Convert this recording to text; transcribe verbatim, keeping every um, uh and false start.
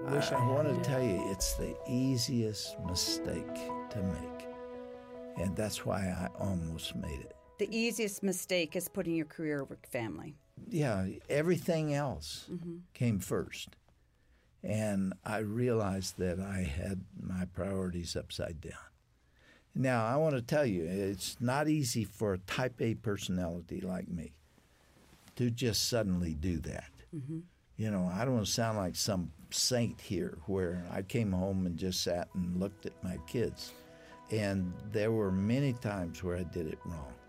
wish I, I, I want had. to tell you, it's the easiest mistake to make. And that's why I almost made it. The easiest mistake is putting your career over family. Yeah, everything else mm-hmm. came first. And I realized that I had my priorities upside down. Now, I want to tell you, it's not easy for a type A personality like me to just suddenly do that. Mm-hmm. You know, I don't want to sound like some saint here where I came home and just sat and looked at my kids. And there were many times where I did it wrong.